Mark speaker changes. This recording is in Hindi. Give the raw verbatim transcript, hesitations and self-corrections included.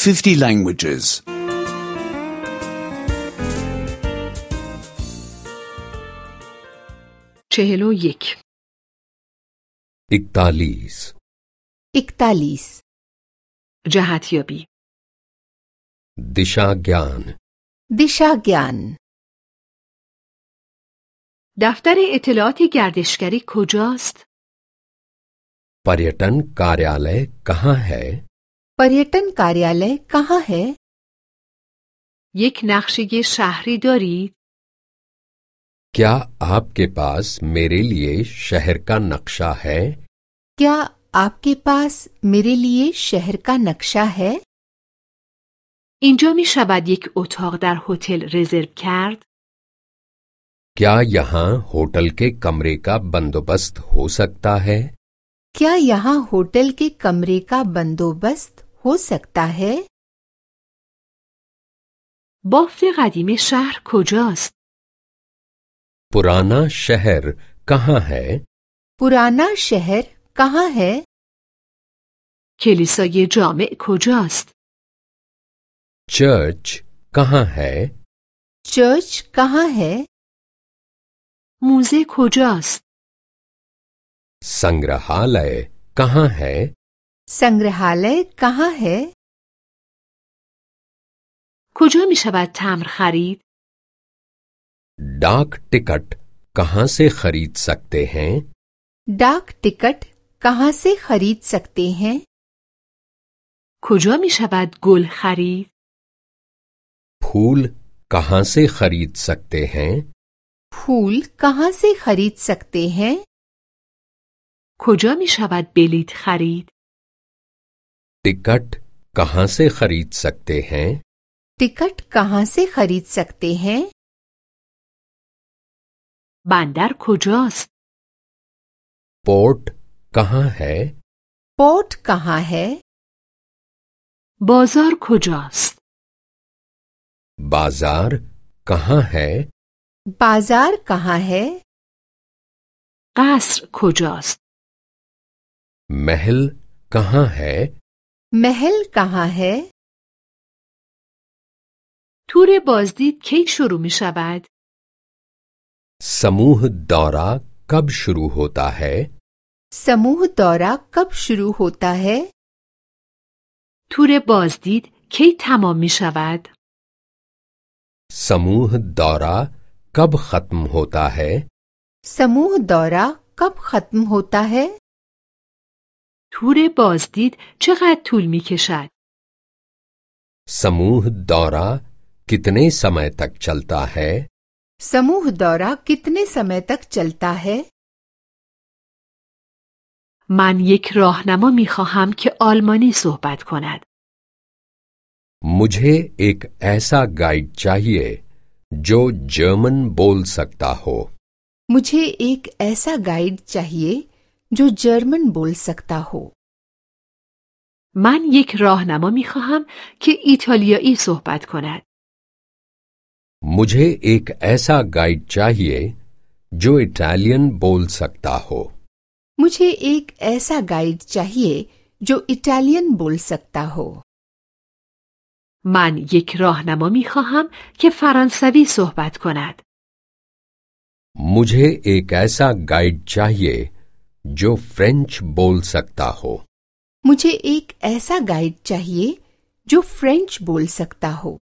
Speaker 1: fifty languages.
Speaker 2: چهل و یک.
Speaker 3: इकतालीस
Speaker 4: इकतालीस
Speaker 2: جهتیابی.
Speaker 3: दिशा ज्ञान
Speaker 4: दिशा ज्ञान
Speaker 2: دفتر اطلاعات گردشگری کجاست؟
Speaker 3: पर्यटन कार्यालय कहाँ है?
Speaker 4: पर्यटन कार्यालय कहाँ है?
Speaker 2: یک نقشه شهری دارید؟
Speaker 3: क्या आपके पास मेरे लिए शहर का नक्शा है?
Speaker 4: क्या आपके पास मेरे लिए शहर का नक्शा है?
Speaker 2: اینجا می شود یک اتاق در هتل رزرو کرد؟
Speaker 3: क्या यहाँ होटल के कमरे का बंदोबस्त हो सकता है?
Speaker 4: क्या यहाँ होटल के कमरे का बंदोबस्त हो सकता है?
Speaker 2: بافت قدیم شهر کجاست؟
Speaker 3: पुराना शहर कहाँ है?
Speaker 4: पुराना शहर कहाँ है?
Speaker 2: کلیسای جامع کجاست؟
Speaker 3: चर्च कहाँ है?
Speaker 4: चर्च कहाँ है?
Speaker 2: موزه کجاست؟
Speaker 3: संग्रहालय कहाँ है?
Speaker 4: संग्रहालय कहाँ है?
Speaker 2: کجا می شود تمبر خرید؟
Speaker 3: डाक टिकट कहाँ से खरीद सकते हैं?
Speaker 4: डाक टिकट कहाँ से खरीद सकते हैं?
Speaker 2: کجا می شود گل خرید؟
Speaker 3: फूल कहाँ से खरीद सकते हैं?
Speaker 4: फूल कहाँ से खरीद सकते हैं?
Speaker 2: کجا می شود بلیط خرید؟
Speaker 3: टिकट कहाँ से खरीद सकते हैं?
Speaker 4: टिकट कहाँ से खरीद सकते हैं?
Speaker 2: بندر کجاست؟
Speaker 3: पोर्ट कहाँ है?
Speaker 4: पोर्ट कहाँ है?
Speaker 2: بازار کجاست؟
Speaker 3: बाजार कहाँ है?
Speaker 4: बाजार कहाँ है?
Speaker 2: قصر کجاست؟
Speaker 3: महल कहाँ है?
Speaker 4: महल कहाँ है?
Speaker 2: تور بازدید کی شروع می شود؟
Speaker 3: समूह दौरा कब शुरू होता है?
Speaker 4: समूह दौरा कब शुरू होता है?
Speaker 2: تور بازدید کی تمام می شود؟
Speaker 3: समूह दौरा कब खत्म होता है?
Speaker 4: समूह दौरा कब खत्म होता है?
Speaker 2: تور بازدید چقدر طول می کشد؟
Speaker 3: समूह दौरा कितने समय तक चलता है?
Speaker 4: समूह दौरा कितने समय तक चलता है?
Speaker 2: من یک راهنما می خواهم که آلمانی صحبت کند.
Speaker 3: मुझे एक ऐसा गाइड चाहिए जो जर्मन बोल सकता हो।
Speaker 4: मुझे एक ऐसा गाइड चाहिए जो जर्मन बोल सकता हो।
Speaker 2: من یک راهنما می خواهم که ایتالیایی صحبت کند.
Speaker 3: मुझे एक ऐसा गाइड चाहिए जो इटालियन बोल सकता हो।
Speaker 4: मुझे एक ऐसा गाइड चाहिए जो इटालियन बोल सकता हो।
Speaker 2: من یک راهنما می خواهم که فرانسوی صحبت کند.
Speaker 3: मुझे एक ऐसा गाइड चाहिए जो फ्रेंच बोल सकता हो।
Speaker 4: मुझे एक ऐसा गाइड चाहिए जो फ्रेंच बोल सकता हो।